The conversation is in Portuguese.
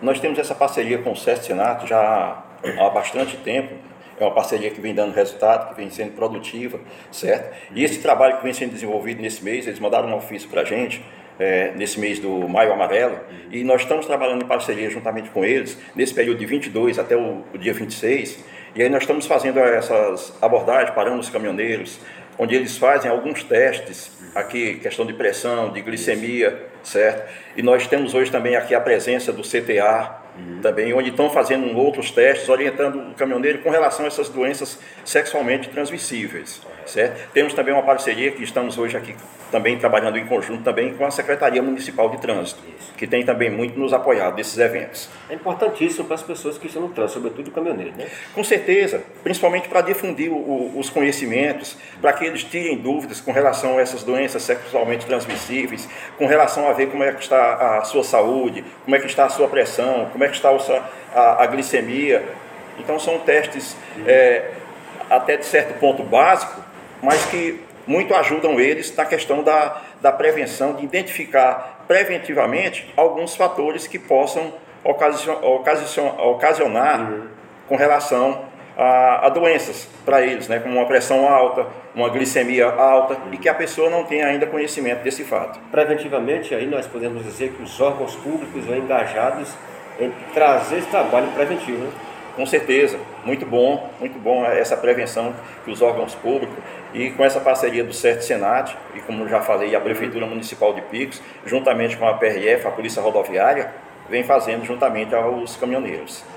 nós temos essa parceria com o SESC Senato já há bastante tempo. É uma parceria que vem dando resultado, que vem sendo produtiva, certo? E esse trabalho que vem sendo desenvolvido nesse mês, eles mandaram um ofício para a gente, nesse mês do Maio Amarelo, e nós estamos trabalhando em parceria juntamente com eles, nesse período de 22 até o dia 26, e aí nós estamos fazendo essas abordagens, parando os caminhoneiros, onde eles fazem alguns testes, aqui questão de pressão, de glicemia, certo? E nós temos hoje também aqui a presença do CTA, também, onde estão fazendo outros testes, orientando o caminhoneiro com relação a essas doenças sexualmente transmissíveis, certo? Temos também uma parceria que estamos hoje aqui também trabalhando em conjunto também com a Secretaria Municipal de Trânsito, que tem também muito nos apoiado nesses eventos. É importantíssimo para as pessoas que estão no trânsito, sobretudo o caminhoneiro, né? Com certeza, principalmente para difundir os conhecimentos, para que eles tirem dúvidas com relação a essas doenças sexualmente transmissíveis, com relação a ver como é que está a sua saúde, como é que está a sua pressão, como é que está a glicemia. Então são testes até de certo ponto básico, mas que muito ajudam eles na questão da prevenção, de identificar preventivamente alguns fatores que possam ocasionar com relação a doenças para eles, né, como uma pressão alta, uma glicemia alta, e que a pessoa não tem ainda conhecimento desse fato. Preventivamente, aí nós podemos dizer que os órgãos públicos vão engajados em trazer esse trabalho preventivo, né? Com certeza, muito bom essa prevenção que os órgãos públicos, e com essa parceria do SESC Senat, e como já falei, a Prefeitura Municipal de Picos, juntamente com a PRF, a Polícia Rodoviária, vem fazendo juntamente aos caminhoneiros.